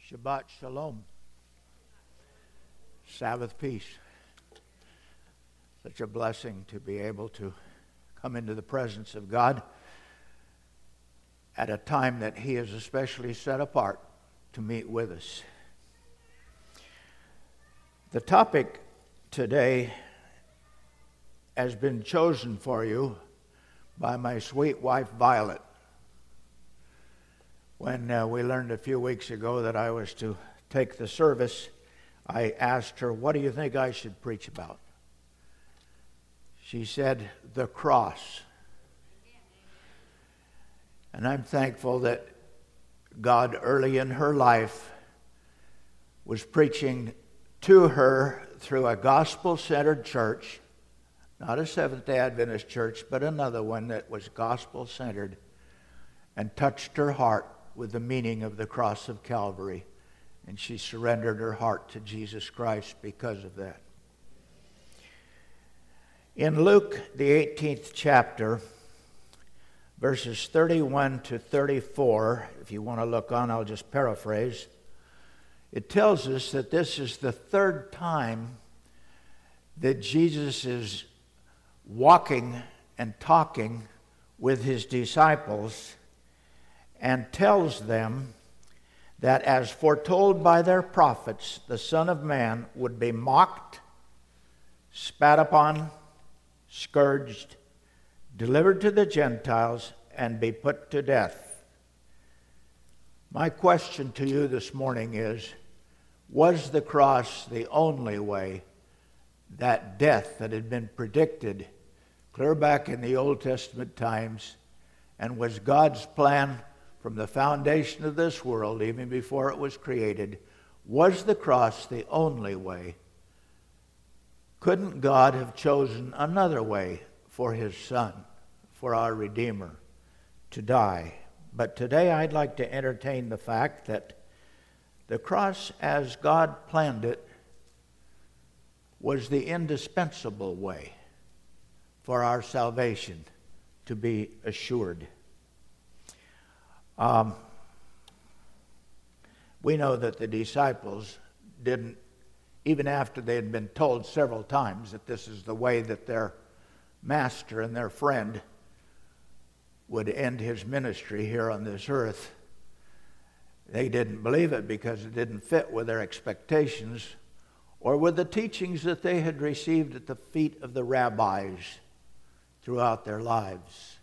Shabbat Shalom. Sabbath peace. Such a blessing to be able to come into the presence of God at a time that He has especially set apart to meet with us. The topic today has been chosen for you by my sweet wife Violet. When we learned a few weeks ago that I was to take the service, I asked her, "What do you think I should preach about?" She said, "The cross." And I'm thankful that God early in her life was preaching to her through a gospel-centered church, not a Seventh-day Adventist church, but another one that was gospel-centered, and touched her heart with the meaning of the cross of Calvary. And she surrendered her heart to Jesus Christ because of that. In Luke, the 18th chapter, verses 31 to 34, if you want to look on, I'll just paraphrase. It tells us that this is the third time that Jesus is walking and talking with His disciples, and tells them that as foretold by their prophets, the Son of Man would be mocked, spat upon, scourged, delivered to the Gentiles, and be put to death. My question to you this morning is, was the cross the only way, that death that had been predicted clear back in the Old Testament times, and was God's plan from the foundation of this world, even before it was created? Was the cross the only way? Couldn't God have chosen another way for His Son, for our Redeemer, to die? But today I'd like to entertain the fact that the cross, as God planned it, was the indispensable way for our salvation to be assured. We know that the disciples didn't, even after they had been told several times that this is the way that their master and their friend would end his ministry here on this earth, they didn't believe it because it didn't fit with their expectations or with the teachings that they had received at the feet of the rabbis throughout their lives.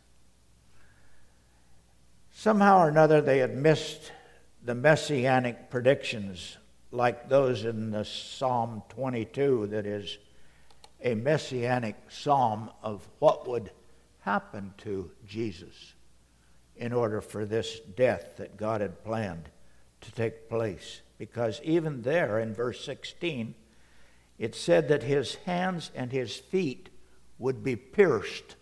Somehow or another, they had missed the messianic predictions, like those in the Psalm 22, that is a messianic psalm of what would happen to Jesus in order for this death that God had planned to take place. Because even there in verse 16, it said that His hands and His feet would be pierced.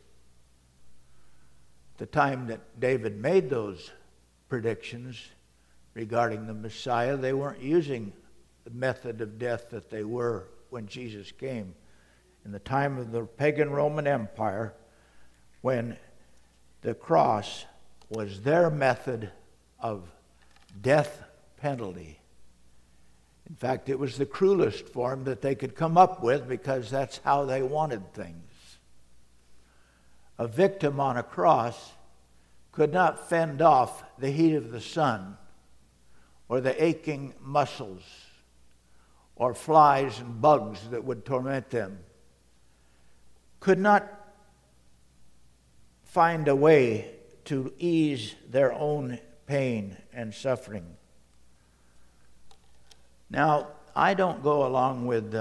The time that David made those predictions regarding the Messiah, they weren't using the method of death that they were when Jesus came. In the time of the pagan Roman Empire, when the cross was their method of death penalty. In fact, it was the cruelest form that they could come up with because that's how they wanted things. A victim on a cross could not fend off the heat of the sun or the aching muscles or flies and bugs that would torment them. Could not find a way to ease their own pain and suffering. Now, I don't go along with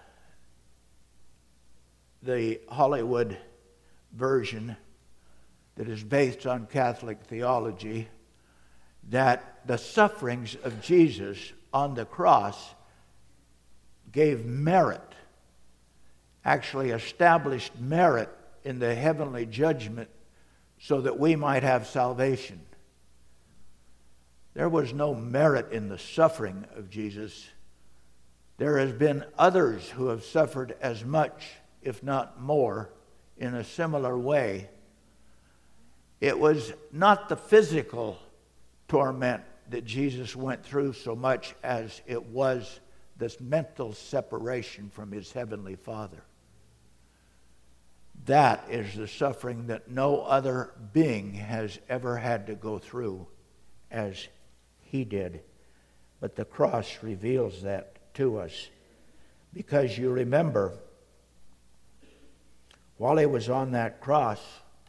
the Hollywood version that is based on Catholic theology, that the sufferings of Jesus on the cross gave merit, actually established merit in the heavenly judgment so that we might have salvation. There was no merit in the suffering of Jesus. There has been others who have suffered as much, if not more, in a similar way. It was not the physical torment that Jesus went through so much as it was this mental separation from his heavenly Father. That is the suffering that no other being has ever had to go through as he did. But the cross reveals that to us. Because you remember, while he was on that cross,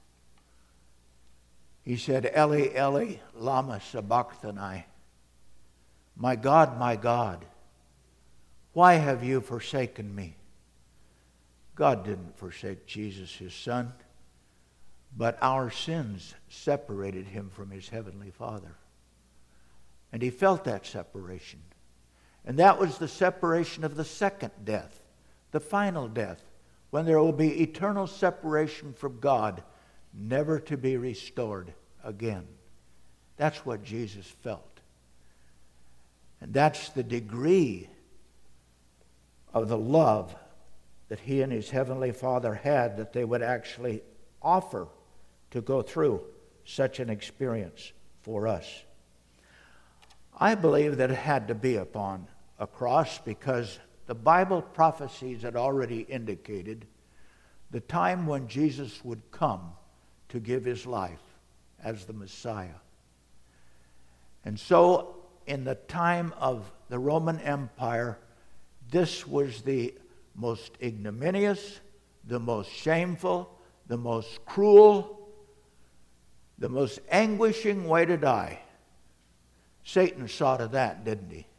he said, Eli, Eli, lama sabachthani. My God, why have you forsaken me? God didn't forsake Jesus, his son, but our sins separated him from his heavenly Father. And he felt that separation. And that was the separation of the second death, the final death, when there will be eternal separation from God, never to be restored again. That's what Jesus felt. And that's the degree of the love that he and his heavenly Father had, that they would actually offer to go through such an experience for us. I believe that it had to be upon a cross because the Bible prophecies had already indicated the time when Jesus would come to give his life as the Messiah. And so, in the time of the Roman Empire, this was the most ignominious, the most shameful, the most cruel, the most anguishing way to die. Satan saw to that, didn't he?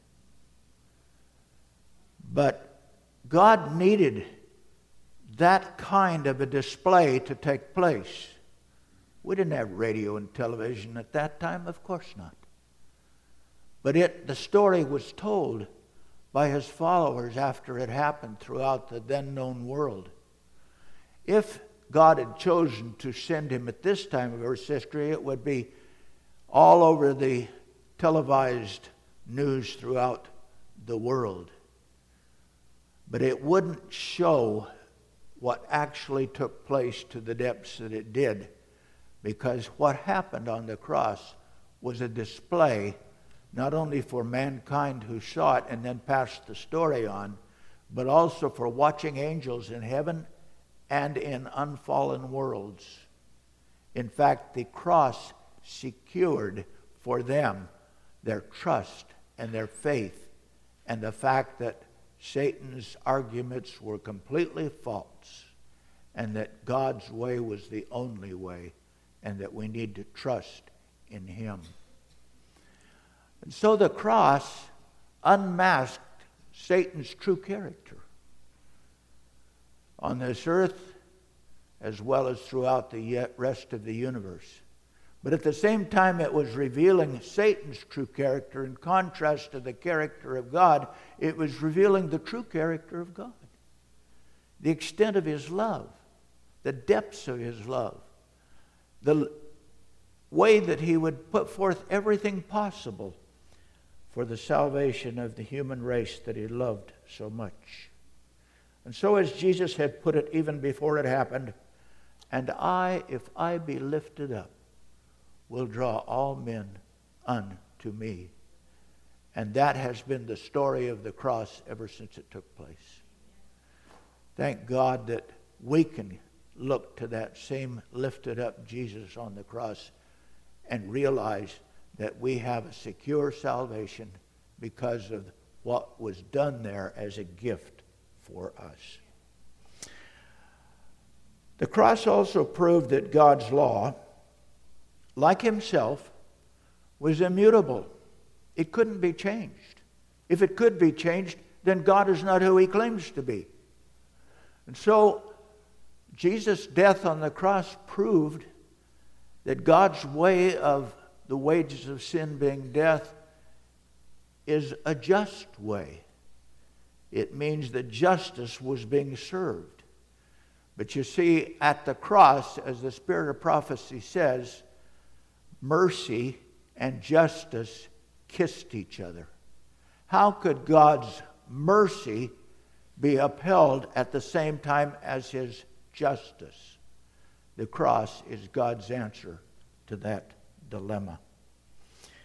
But God needed that kind of a display to take place. We didn't have radio and television at that time, of course not. But the story was told by his followers after it happened throughout the then known world. If God had chosen to send him at this time of Earth's history, it would be all over the televised news throughout the world. But it wouldn't show what actually took place to the depths that it did, because what happened on the cross was a display not only for mankind who saw it and then passed the story on, but also for watching angels in heaven and in unfallen worlds. In fact, the cross secured for them their trust and their faith, and the fact that Satan's arguments were completely false, and that God's way was the only way, and that we need to trust in him. And so the cross unmasked Satan's true character on this earth as well as throughout the rest of the universe. But at the same time, it was revealing Satan's true character in contrast to the character of God. It was revealing the true character of God, the extent of his love, the depths of his love, the way that he would put forth everything possible for the salvation of the human race that he loved so much. And so as Jesus had put it even before it happened, and I, if I be lifted up, will draw all men unto me. And that has been the story of the cross ever since it took place. Thank God that we can look to that same lifted up Jesus on the cross and realize that we have a secure salvation because of what was done there as a gift for us. The cross also proved that God's law, like himself, was immutable. It couldn't be changed. If it could be changed, then God is not who he claims to be. And so Jesus' death on the cross proved that God's way of the wages of sin being death is a just way. It means that justice was being served. But you see, at the cross, as the Spirit of prophecy says, mercy and justice kissed each other. How could God's mercy be upheld at the same time as his justice? The cross is God's answer to that dilemma.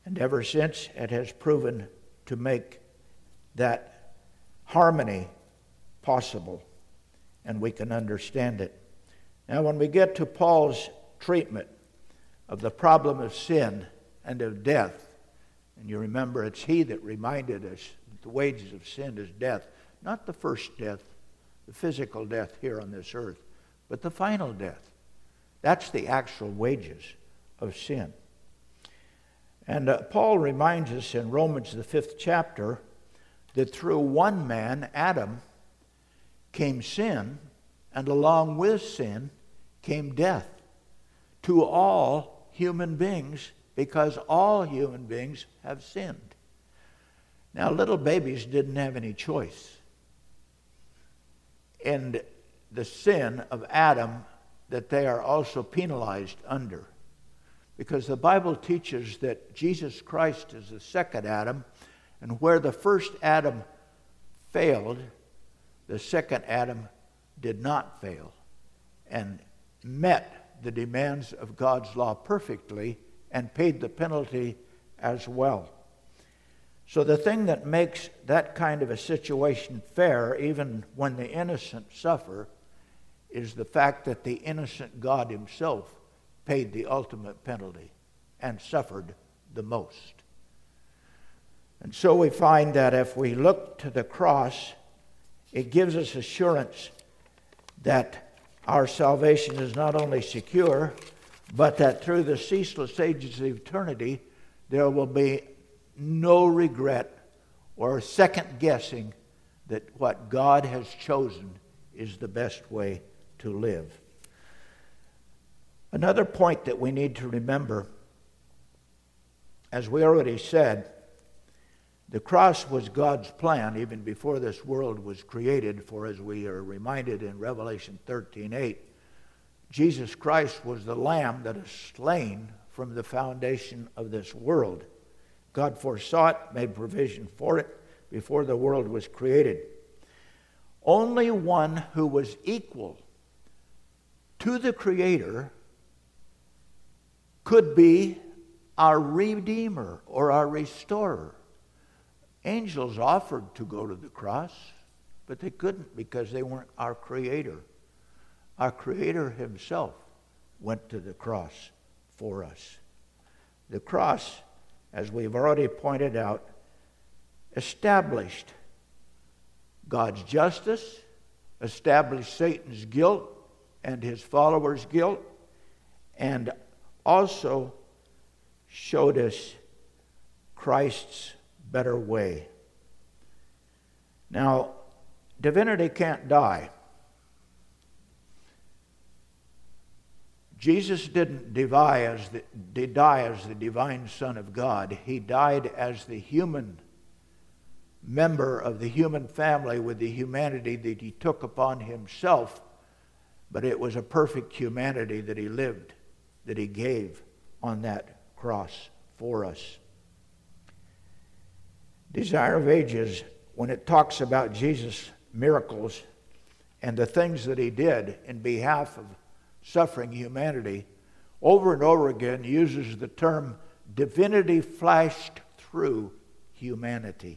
And ever since, it has proven to make that harmony possible, and we can understand it. Now, when we get to Paul's treatment of the problem of sin and of death, and you remember it's he that reminded us that the wages of sin is death, not the first death, the physical death here on this earth, but the final death. That's the actual wages of sin. And Paul reminds us in Romans, the 5th chapter, that through one man, Adam, came sin, and along with sin came death to all human beings, because all human beings have sinned. Now, little babies didn't have any choice in the sin of Adam that they are also penalized under. Because the Bible teaches that Jesus Christ is the second Adam, and where the first Adam failed, the second Adam did not fail and met the demands of God's law perfectly and paid the penalty as well. So the thing that makes that kind of a situation fair, even when the innocent suffer, is the fact that the innocent God himself paid the ultimate penalty and suffered the most. And so we find that if we look to the cross, it gives us assurance that our salvation is not only secure, but that through the ceaseless ages of eternity, there will be no regret or second guessing that what God has chosen is the best way to live. Another point that we need to remember, as we already said, the cross was God's plan even before this world was created, for as we are reminded in Revelation 13:8, Jesus Christ was the Lamb that is slain from the foundation of this world. God foresaw it, made provision for it before the world was created. Only one who was equal to the Creator could be our Redeemer or our Restorer. Angels offered to go to the cross, but they couldn't because they weren't our Creator. Our Creator himself went to the cross for us. The cross, as we've already pointed out, established God's justice, established Satan's guilt and his followers' guilt, and also showed us Christ's better way. Now, divinity can't die. Jesus didn't die as the divine Son of God. He died as the human member of the human family with the humanity that he took upon himself, but it was a perfect humanity that he lived, that he gave on that cross for us. Desire of Ages, when it talks about Jesus' miracles and the things that he did in behalf of suffering humanity, over and over again uses the term divinity flashed through humanity.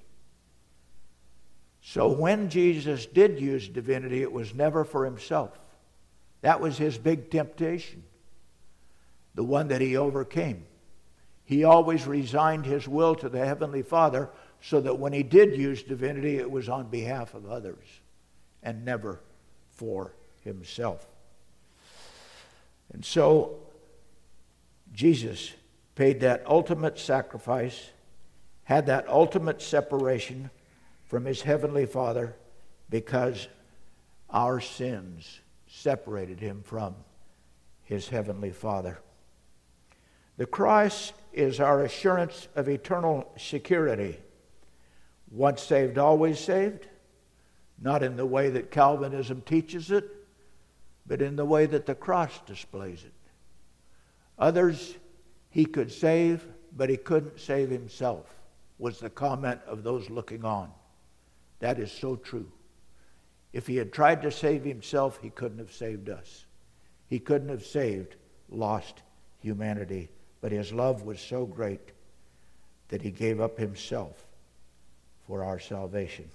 So when Jesus did use divinity, it was never for himself. That was his big temptation, the one that he overcame. He always resigned his will to the Heavenly Father, so that when he did use divinity, it was on behalf of others and never for himself. And so Jesus paid that ultimate sacrifice, had that ultimate separation from his Heavenly Father, because our sins separated him from his Heavenly Father. The cross is our assurance of eternal security. Once saved, always saved. Not in the way that Calvinism teaches it, but in the way that the cross displays it. Others he could save, but he couldn't save himself, was the comment of those looking on. That is so true. If he had tried to save himself, he couldn't have saved us. He couldn't have saved lost humanity. But his love was so great that he gave up himself for our salvation.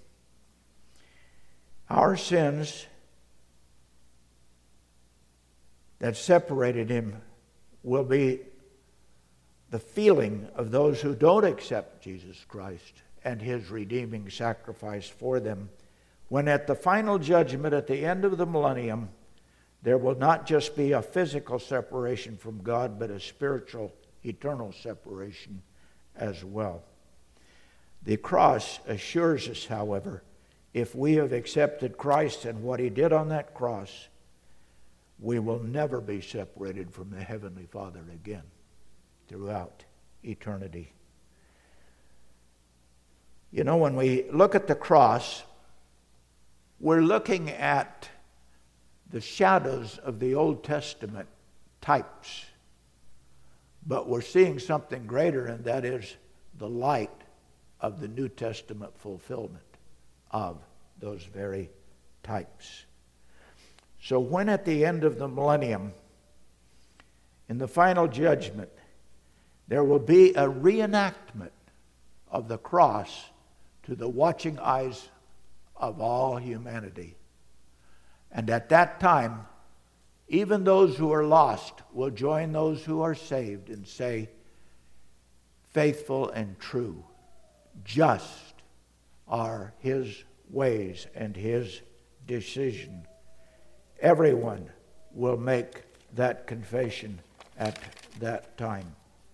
Our sins that separated him will be the feeling of those who don't accept Jesus Christ and his redeeming sacrifice for them, when at the final judgment at the end of the millennium, there will not just be a physical separation from God, but a spiritual, eternal separation as well. The cross assures us, however, if we have accepted Christ and what he did on that cross, we will never be separated from the Heavenly Father again throughout eternity. You know, when we look at the cross, we're looking at the shadows of the Old Testament types, but we're seeing something greater, and that is the light of the New Testament fulfillment of those very types. So when at the end of the millennium, in the final judgment, there will be a reenactment of the cross to the watching eyes of all humanity. And at that time, even those who are lost will join those who are saved and say, faithful and true, just are his ways and his decision. Everyone will make that confession at that time.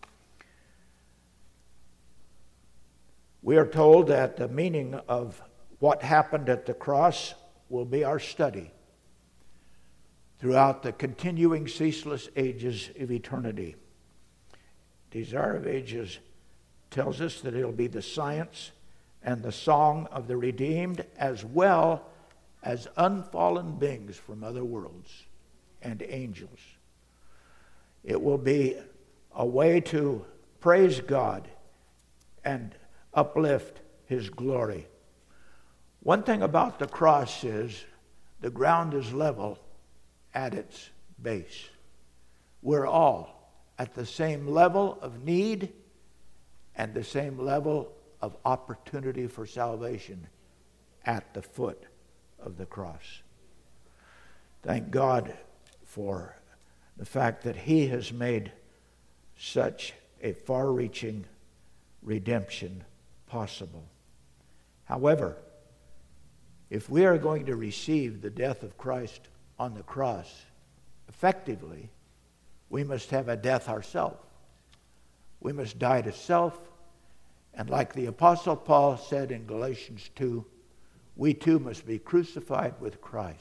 We are told that the meaning of what happened at the cross will be our study throughout the continuing ceaseless ages of eternity. Desire of Ages tells us that it'll be the science and the song of the redeemed, as well as unfallen beings from other worlds and angels. It will be a way to praise God and uplift his glory. One thing about the cross is the ground is level at its base. We're all at the same level of need and the same level of opportunity for salvation at the foot of the cross. Thank God for the fact that he has made such a far-reaching redemption possible. However, if we are going to receive the death of Christ on the cross effectively, we must have a death ourselves. We must die to self, and like the Apostle Paul said in Galatians 2, we too must be crucified with Christ.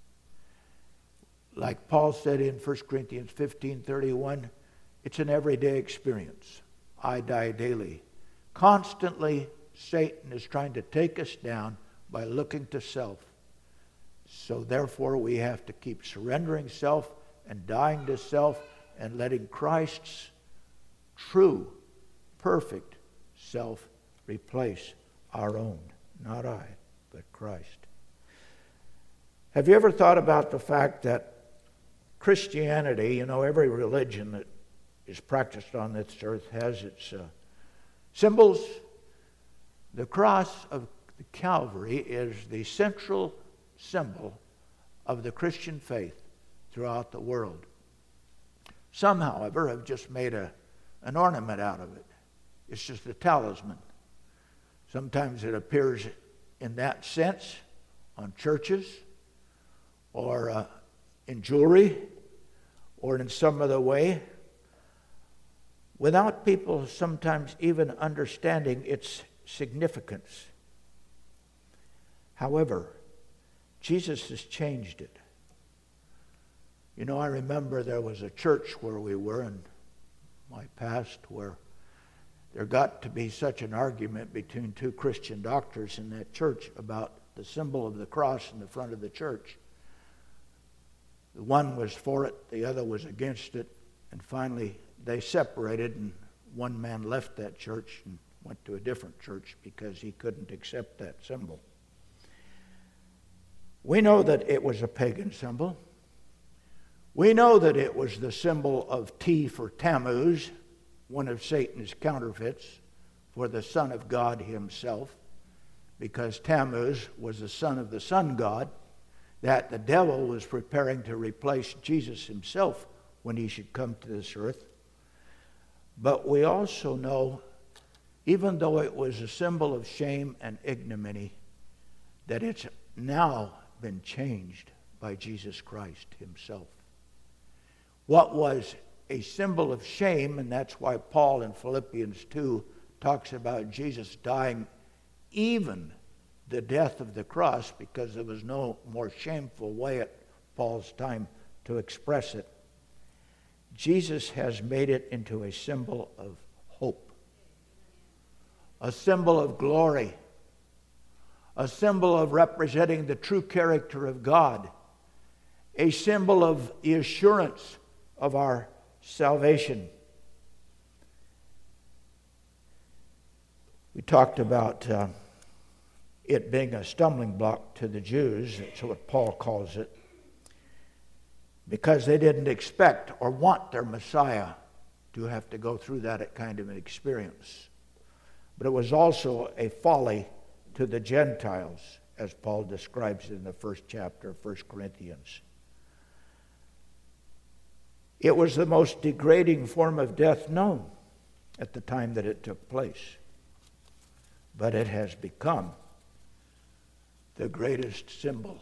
Like Paul said in 1 Corinthians 15:31, it's an everyday experience. I die daily. Constantly, Satan is trying to take us down by looking to self. So therefore, we have to keep surrendering self and dying to self and letting Christ's true, perfect self replace our own. Not I, but Christ. Have you ever thought about the fact that Christianity, you know, every religion that is practiced on this earth has its symbols? The cross of the Calvary is the central symbol of the Christian faith throughout the world. Some, however, have just made an ornament out of it. It's just a talisman. Sometimes it appears in that sense on churches or in jewelry or in some other way, without people sometimes even understanding its significance. However, Jesus has changed it. You know, I remember there was a church where we were in my past where there got to be such an argument between two Christian doctors in that church about the symbol of the cross in the front of the church. The one was for it, the other was against it, and finally they separated, and one man left that church and went to a different church because he couldn't accept that symbol. We know that it was a pagan symbol. We know that it was the symbol of T for Tammuz, one of Satan's counterfeits, for the Son of God himself, because Tammuz was the son of the sun god, that the devil was preparing to replace Jesus himself when he should come to this earth. But we also know, even though it was a symbol of shame and ignominy, that it's now been changed by Jesus Christ himself. What was a symbol of shame, and that's why Paul in Philippians 2 talks about Jesus dying even the death of the cross, because there was no more shameful way at Paul's time to express it. Jesus has made it into a symbol of hope, a symbol of glory, a symbol of representing the true character of God, a symbol of the assurance of our salvation. We talked about it being a stumbling block to the Jews. That's what Paul calls it, because they didn't expect or want their Messiah to have to go through that kind of an experience. But it was also a folly to the Gentiles, as Paul describes it in the first chapter of 1 Corinthians. It was the most degrading form of death known at the time that it took place. But it has become the greatest symbol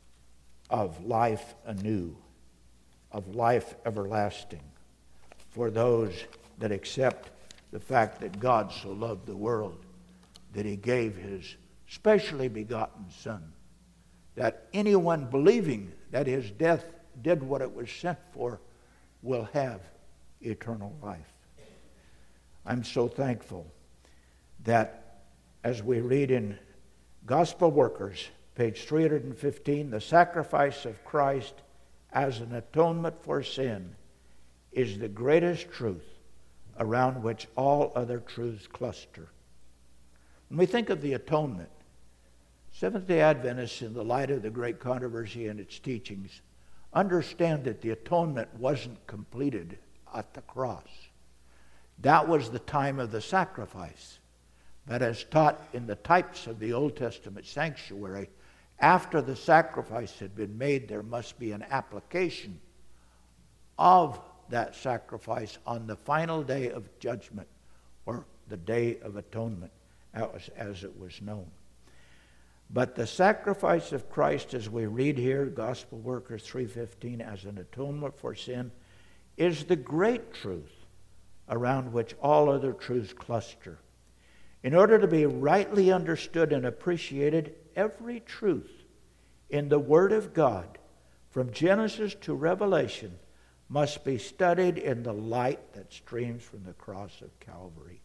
of life anew, of life everlasting, for those that accept the fact that God so loved the world that he gave his specially begotten Son, that anyone believing that his death did what it was sent for will have eternal life. I'm so thankful that as we read in Gospel Workers, page 315, the sacrifice of Christ as an atonement for sin is the greatest truth around which all other truths cluster. When we think of the atonement, Seventh-day Adventists, in the light of the great controversy and its teachings, understand that the atonement wasn't completed at the cross. That was the time of the sacrifice. But as taught in the types of the Old Testament sanctuary, after the sacrifice had been made, there must be an application of that sacrifice on the final day of judgment, or the Day of Atonement, as it was known. But the sacrifice of Christ, as we read here, Gospel Workers 3:15, as an atonement for sin, is the great truth around which all other truths cluster. In order to be rightly understood and appreciated, every truth in the Word of God, from Genesis to Revelation, must be studied in the light that streams from the cross of Calvary.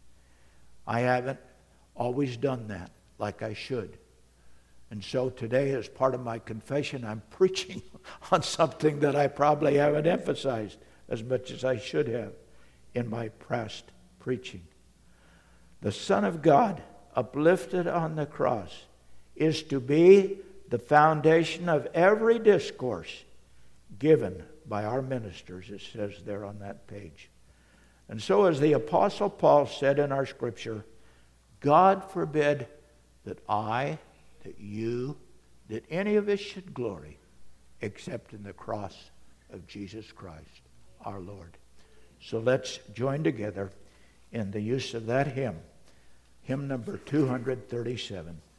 I haven't always done that like I should. And so today, as part of my confession, I'm preaching on something that I probably haven't emphasized as much as I should have in my past preaching. The Son of God, uplifted on the cross, is to be the foundation of every discourse given by our ministers, it says there on that page. And so, as the Apostle Paul said in our scripture, God forbid that I, that you, that any of us should glory except in the cross of Jesus Christ, our Lord. So let's join together in the use of that hymn, hymn number 237.